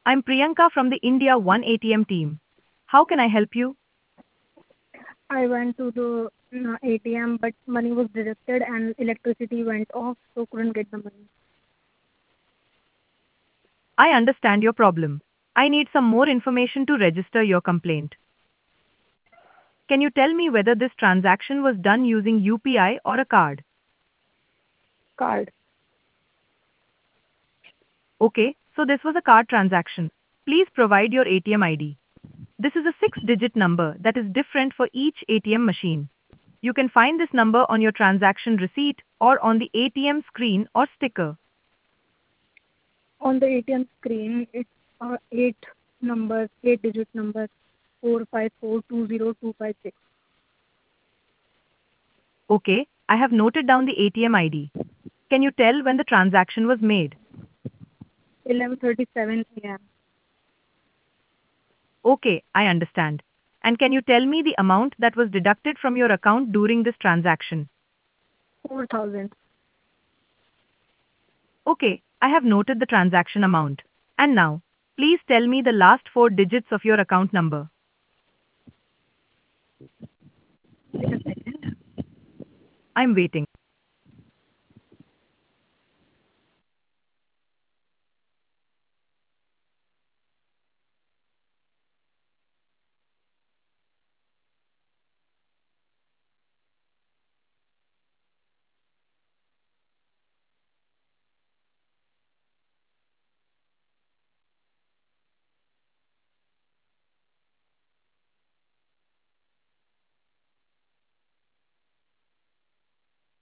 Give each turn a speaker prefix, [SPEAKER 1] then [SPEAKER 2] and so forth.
[SPEAKER 1] I'm Priyanka from the India One ATM team. How can I help you?
[SPEAKER 2] I went to the ATM, but money was deducted and electricity went off, so couldn't get the money.
[SPEAKER 1] I understand your problem. I need some more information to register your complaint. Can you tell me whether this transaction was done using UPI or a card?
[SPEAKER 2] Card.
[SPEAKER 1] Okay, so this was a card transaction. Please provide your ATM ID. This is a six-digit number that is different for each ATM machine. You can find this number on your transaction receipt or on the ATM screen or sticker.
[SPEAKER 2] On the ATM screen, it's eight-digit number, 4542026.
[SPEAKER 1] Okay, I have noted down the ATM ID. Can you tell when the transaction was made?
[SPEAKER 2] 11:37 a.m.
[SPEAKER 1] Okay, I understand. And can you tell me the amount that was deducted from your account during this transaction?
[SPEAKER 2] 4,000.
[SPEAKER 1] Okay, I have noted the transaction amount. And now, please tell me the last four digits of your account number.
[SPEAKER 2] Wait a second.
[SPEAKER 1] I'm waiting.